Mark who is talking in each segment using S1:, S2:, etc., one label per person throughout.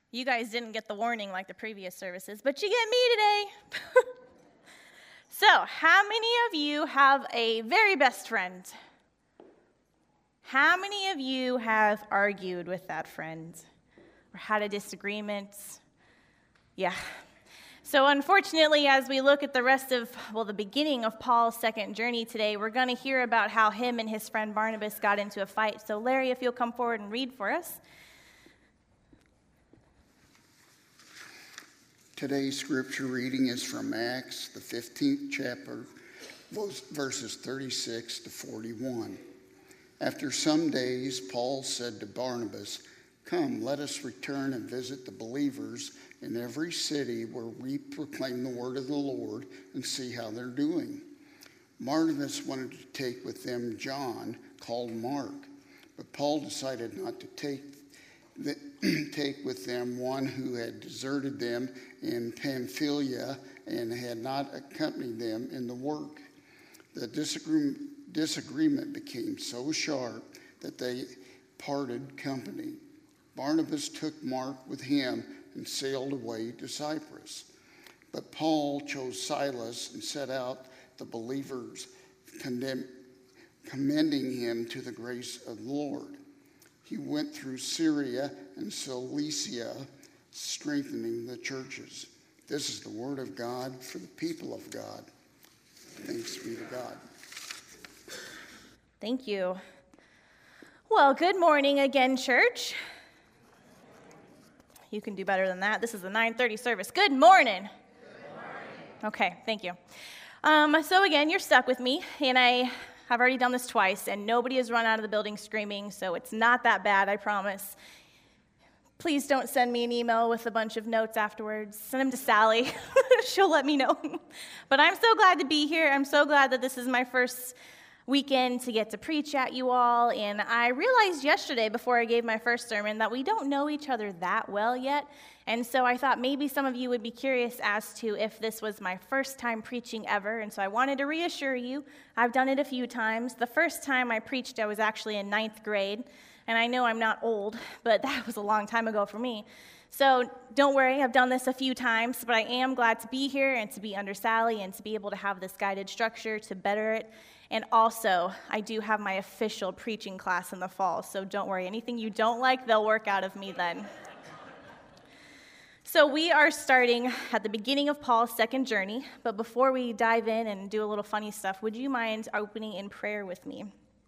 S1: You guys didn't get the warning like the previous services, but you get me today. So, how many of you have a very best friend? How many of you have argued with that friend or had a disagreement? Yeah. So unfortunately, as we look at the beginning of Paul's second journey today, we're going to hear about how him and his friend Barnabas got into a fight. So Larry, if you'll come forward and read for us.
S2: Today's scripture reading is from Acts, the 15th chapter, verses 36 to 41. After some days, Paul said to Barnabas, "Come, let us return and visit the believers in every city where we proclaim the word of the Lord and see how they're doing." Barnabas wanted to take with them John, called Mark, but Paul decided not to take with them one who had deserted them in Pamphylia and had not accompanied them in the work. The disagreement became so sharp that they parted company. Barnabas took Mark with him and sailed away to Cyprus. But Paul chose Silas and set out the believers, commending him to the grace of the Lord. He went through Syria and Cilicia, strengthening the churches. This is the word of God for the people of God. Thanks be to God.
S1: Thank you. Well, good morning again, church. You can do better than that. This is the 9:30 service. Good morning.
S3: Good morning.
S1: Okay, thank you. So again, you're stuck with me, and I have already done this twice, and nobody has run out of the building screaming, so it's not that bad, I promise. Please don't send me an email with a bunch of notes afterwards. Send them to Sally. She'll let me know. But I'm so glad to be here. I'm so glad that this is my first weekend to get to preach at you all. And I realized yesterday before I gave my first sermon that we don't know each other that well yet. And so I thought maybe some of you would be curious as to if this was my first time preaching ever. And so I wanted to reassure you, I've done it a few times. The first time I preached, I was actually in 9th grade. And I know I'm not old, but that was a long time ago for me. So don't worry, I've done this a few times, but I am glad to be here and to be under Sally and to be able to have this guided structure to better it. And also, I do have my official preaching class in the fall, so don't worry. Anything you don't like, they'll work out of me then. So we are starting at the beginning of Paul's second journey, but before we dive in and do a little funny stuff, would you mind opening in prayer with me?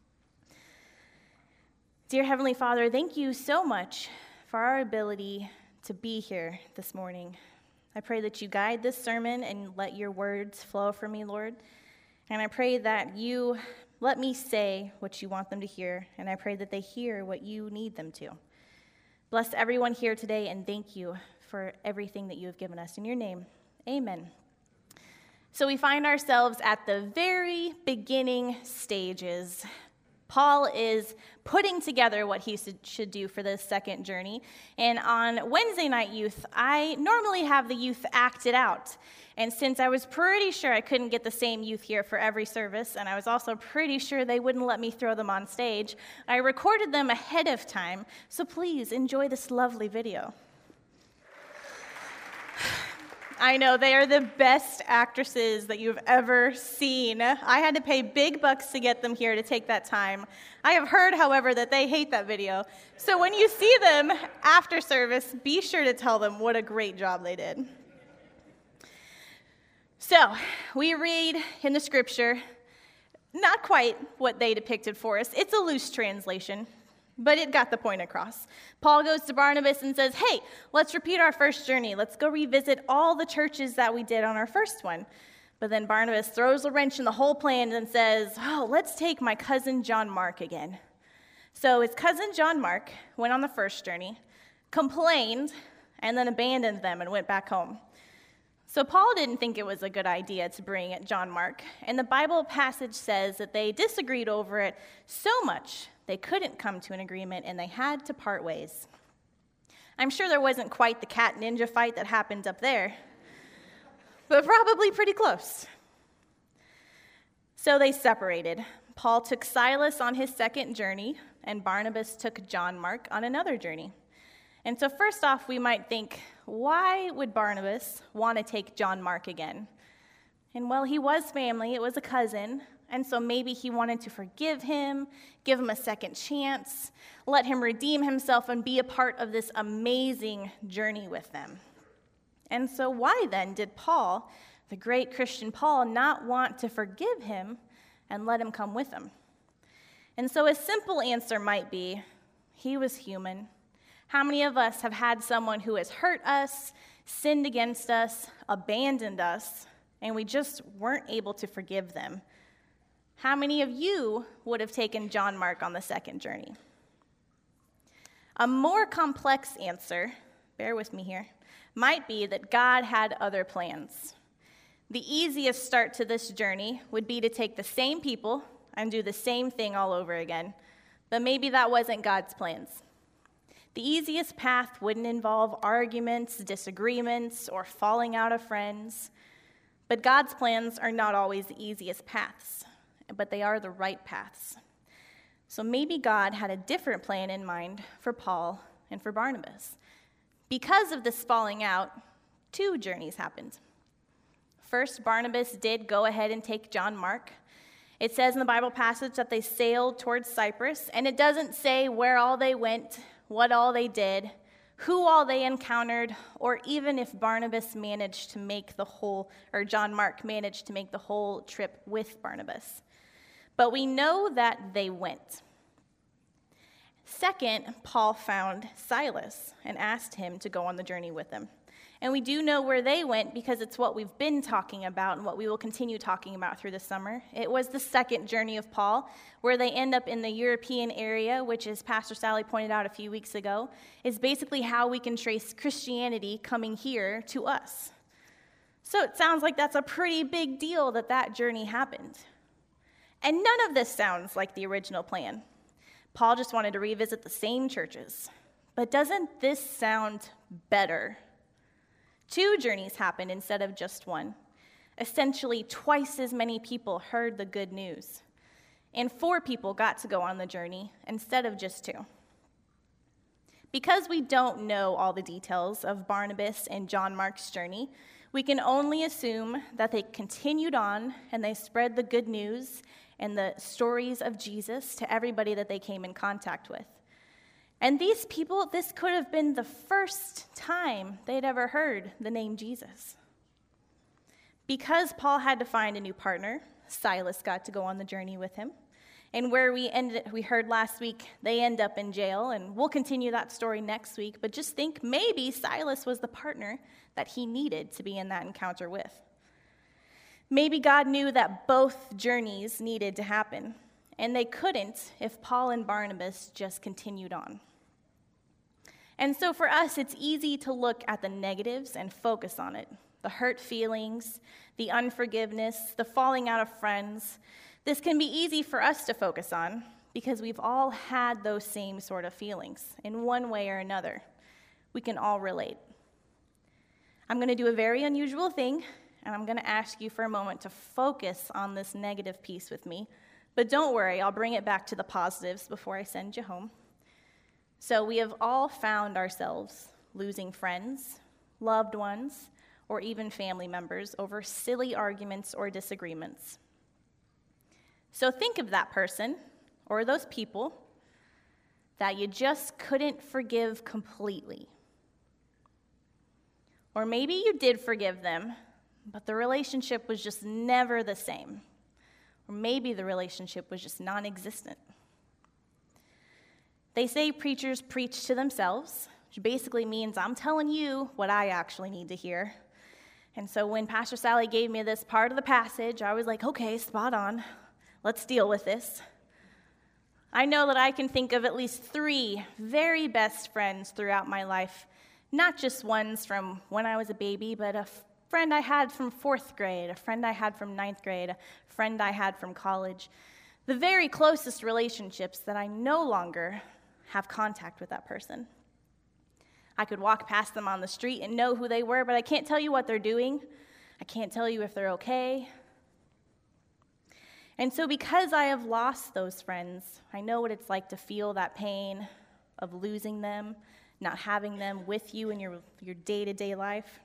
S1: Dear Heavenly Father, thank you so much for our ability to be here this morning. I pray that you guide this sermon and let your words flow from me, Lord. And I pray that you let me say what you want them to hear, and I pray that they hear what you need them to. Bless everyone here today, and thank you for everything that you have given us. In your name, amen. So we find ourselves at the very beginning stages. Paul is putting together what he should do for this second journey. And on Wednesday night youth, I normally have the youth act it out. And since I was pretty sure I couldn't get the same youth here for every service, and I was also pretty sure they wouldn't let me throw them on stage, I recorded them ahead of time. So please enjoy this lovely video. I know, they are the best actresses that you've ever seen. I had to pay big bucks to get them here to take that time. I have heard, however, that they hate that video. So when you see them after service, be sure to tell them what a great job they did. So we read in the scripture, not quite what they depicted for us. It's a loose translation, but it got the point across. Paul goes to Barnabas and says, "Hey, let's repeat our first journey. Let's go revisit all the churches that we did on our first one." But then Barnabas throws a wrench in the whole plan and says, let's take my cousin John Mark again. So his cousin John Mark went on the first journey, complained, and then abandoned them and went back home. So Paul didn't think it was a good idea to bring John Mark, and the Bible passage says that they disagreed over it so much they couldn't come to an agreement and they had to part ways. I'm sure there wasn't quite the cat ninja fight that happened up there, but probably pretty close. So they separated. Paul took Silas on his second journey, and Barnabas took John Mark on another journey. And so first off, we might think, why would Barnabas want to take John Mark again? And well, he was family, it was a cousin, and so maybe he wanted to forgive him, give him a second chance, let him redeem himself and be a part of this amazing journey with them. And so why then did Paul, the great Christian Paul, not want to forgive him and let him come with him? And so a simple answer might be, he was human. How many of us have had someone who has hurt us, sinned against us, abandoned us, and we just weren't able to forgive them? How many of you would have taken John Mark on the second journey? A more complex answer, bear with me here, might be that God had other plans. The easiest start to this journey would be to take the same people and do the same thing all over again, but maybe that wasn't God's plans. The easiest path wouldn't involve arguments, disagreements, or falling out of friends, but God's plans are not always the easiest paths, but they are the right paths. So maybe God had a different plan in mind for Paul and for Barnabas. Because of this falling out, 2 journeys happened. First, Barnabas did go ahead and take John Mark. It says in the Bible passage that they sailed towards Cyprus, and it doesn't say where all they went, what all they did, who all they encountered, or even if Barnabas managed to make the whole, or John Mark managed to make the whole trip with Barnabas. But we know that they went. Second, Paul found Silas and asked him to go on the journey with him. And we do know where they went because it's what we've been talking about and what we will continue talking about through the summer. It was the second journey of Paul, where they end up in the European area, which, as Pastor Sally pointed out a few weeks ago, is basically how we can trace Christianity coming here to us. So it sounds like that's a pretty big deal that journey happened. And none of this sounds like the original plan. Paul just wanted to revisit the same churches. But doesn't this sound better? 2 journeys happened instead of just one. Essentially, twice as many people heard the good news. And 4 people got to go on the journey instead of just 2. Because we don't know all the details of Barnabas and John Mark's journey, we can only assume that they continued on and they spread the good news and the stories of Jesus to everybody that they came in contact with. And these people, this could have been the first time they'd ever heard the name Jesus. Because Paul had to find a new partner, Silas got to go on the journey with him. And where we heard last week, they end up in jail, and we'll continue that story next week. But just think, maybe Silas was the partner that he needed to be in that encounter with. Maybe God knew that both journeys needed to happen, and they couldn't if Paul and Barnabas just continued on. And so for us, it's easy to look at the negatives and focus on it. The hurt feelings, the unforgiveness, the falling out of friends. This can be easy for us to focus on because we've all had those same sort of feelings in one way or another. We can all relate. I'm going to do a very unusual thing, and I'm going to ask you for a moment to focus on this negative piece with me. But don't worry, I'll bring it back to the positives before I send you home. So we have all found ourselves losing friends, loved ones, or even family members over silly arguments or disagreements. So think of that person or those people that you just couldn't forgive completely. Or maybe you did forgive them, but the relationship was just never the same. Or maybe the relationship was just non-existent. They say preachers preach to themselves, which basically means I'm telling you what I actually need to hear. And so when Pastor Sally gave me this part of the passage, I was like, okay, spot on. Let's deal with this. I know that I can think of at least 3 very best friends throughout my life, not just ones from when I was a baby, but a friend I had from 4th grade, a friend I had from 9th grade, a friend I had from college. The very closest relationships that I no longer have contact with that person. I could walk past them on the street and know who they were, but I can't tell you what they're doing. I can't tell you if they're okay. And so because I have lost those friends, I know what it's like to feel that pain of losing them, not having them with you in your day-to-day life.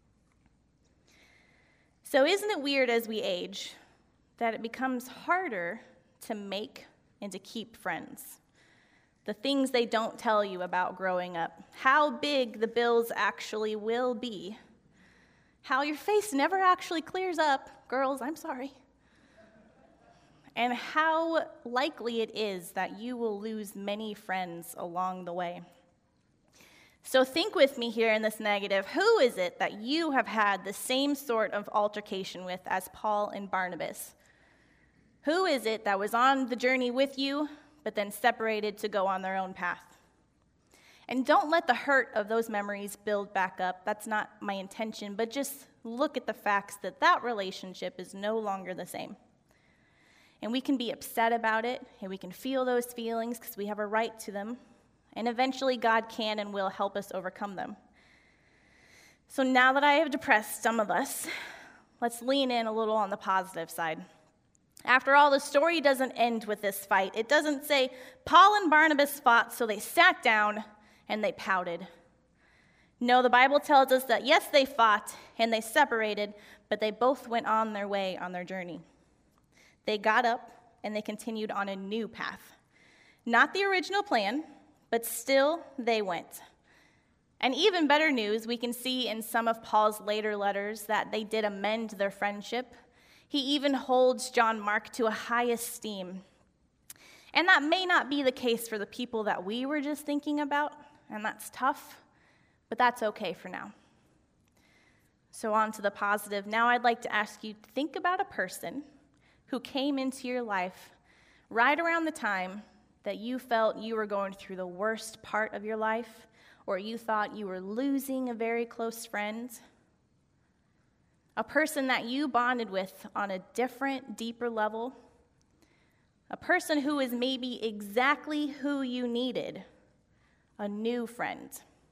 S1: So isn't it weird as we age that it becomes harder to make and to keep friends? The things they don't tell you about growing up, how big the bills actually will be, how your face never actually clears up, girls, I'm sorry, and how likely it is that you will lose many friends along the way. So think with me here in this negative. Who is it that you have had the same sort of altercation with as Paul and Barnabas? Who is it that was on the journey with you, but then separated to go on their own path? And don't let the hurt of those memories build back up. That's not my intention, but just look at the facts that that relationship is no longer the same. And we can be upset about it, and we can feel those feelings because we have a right to them. And eventually God can and will help us overcome them. So now that I have depressed some of us, let's lean in a little on the positive side. After all, the story doesn't end with this fight. It doesn't say Paul and Barnabas fought, so they sat down and they pouted. No, the Bible tells us that yes, they fought and they separated, but they both went on their way on their journey. They got up and they continued on a new path. Not the original plan, but still they went. And even better news, we can see in some of Paul's later letters that they did amend their friendship. He even holds John Mark to a high esteem. And that may not be the case for the people that we were just thinking about, and that's tough, but that's okay for now. So on to the positive. Now I'd like to ask you to think about a person who came into your life right around the time that you felt you were going through the worst part of your life, or you thought you were losing a very close friend. A person that you bonded with on a different, deeper level. A person who is maybe exactly who you needed. A new friend.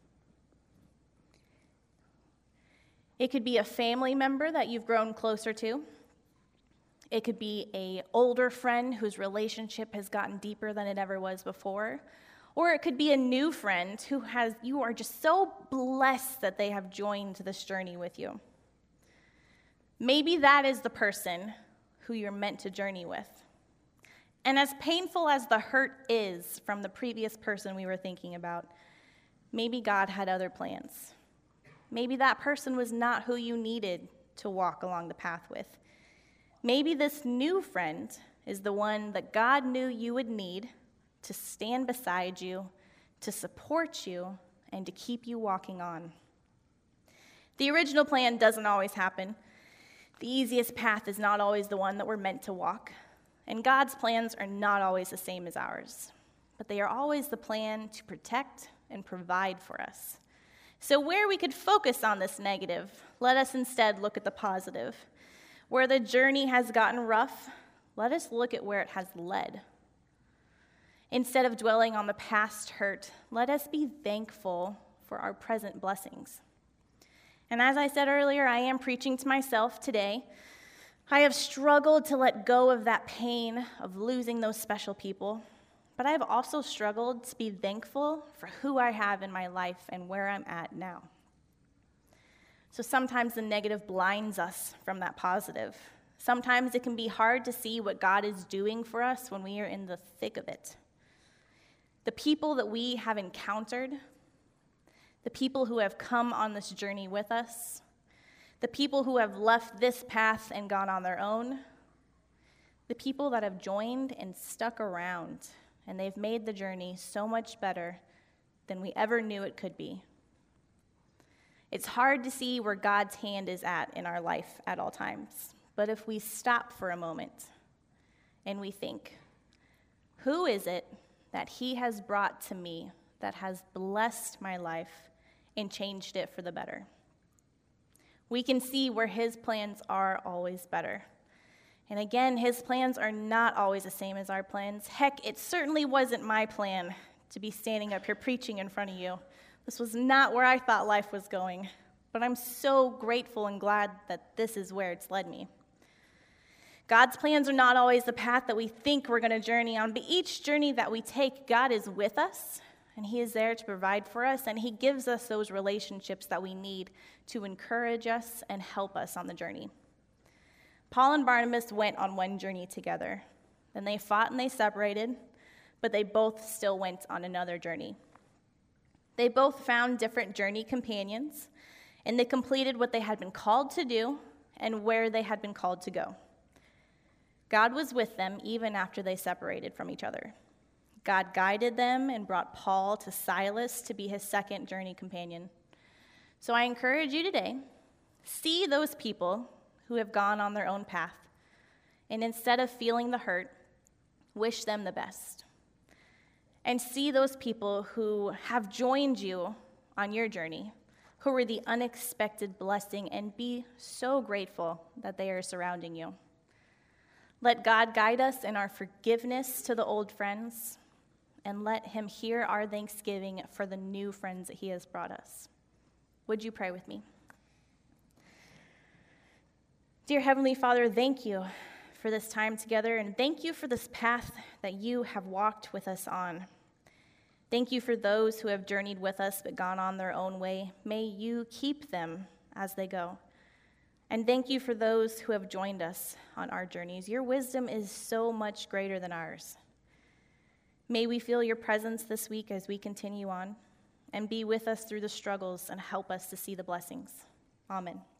S1: It could be a family member that you've grown closer to. It could be an older friend whose relationship has gotten deeper than it ever was before. Or it could be a new friend you are just so blessed that they have joined this journey with you. Maybe that is the person who you're meant to journey with. And as painful as the hurt is from the previous person we were thinking about, maybe God had other plans. Maybe that person was not who you needed to walk along the path with. Maybe this new friend is the one that God knew you would need to stand beside you, to support you, and to keep you walking on. The original plan doesn't always happen. The easiest path is not always the one that we're meant to walk. And God's plans are not always the same as ours. But they are always the plan to protect and provide for us. So where we could focus on this negative, let us instead look at the positive. Where the journey has gotten rough, let us look at where it has led. Instead of dwelling on the past hurt, let us be thankful for our present blessings. And as I said earlier, I am preaching to myself today. I have struggled to let go of that pain of losing those special people, but I have also struggled to be thankful for who I have in my life and where I'm at now. So sometimes the negative blinds us from that positive. Sometimes it can be hard to see what God is doing for us when we are in the thick of it. The people that we have encountered, the people who have come on this journey with us, the people who have left this path and gone on their own, the people that have joined and stuck around, and they've made the journey so much better than we ever knew it could be. It's hard to see where God's hand is at in our life at all times. But if we stop for a moment and we think, who is it that he has brought to me that has blessed my life and changed it for the better? We can see where his plans are always better. And again, his plans are not always the same as our plans. Heck, it certainly wasn't my plan to be standing up here preaching in front of you. This was not where I thought life was going, but I'm so grateful and glad that this is where it's led me. God's plans are not always the path that we think we're going to journey on, but each journey that we take, God is with us, and he is there to provide for us, and he gives us those relationships that we need to encourage us and help us on the journey. Paul and Barnabas went on one journey together. Then they fought and they separated, but they both still went on another journey. They both found different journey companions, and they completed what they had been called to do and where they had been called to go. God was with them even after they separated from each other. God guided them and brought Paul to Silas to be his second journey companion. So I encourage you today, see those people who have gone on their own path, and instead of feeling the hurt, wish them the best. And see those people who have joined you on your journey, who were the unexpected blessing, and be so grateful that they are surrounding you. Let God guide us in our forgiveness to the old friends, and let him hear our thanksgiving for the new friends that he has brought us. Would you pray with me? Dear Heavenly Father, thank you for this time together, and thank you for this path that you have walked with us on. Thank you for those who have journeyed with us but gone on their own way. May you keep them as they go. And thank you for those who have joined us on our journeys. Your wisdom is so much greater than ours. May we feel your presence this week as we continue on, and be with us through the struggles and help us to see the blessings. Amen.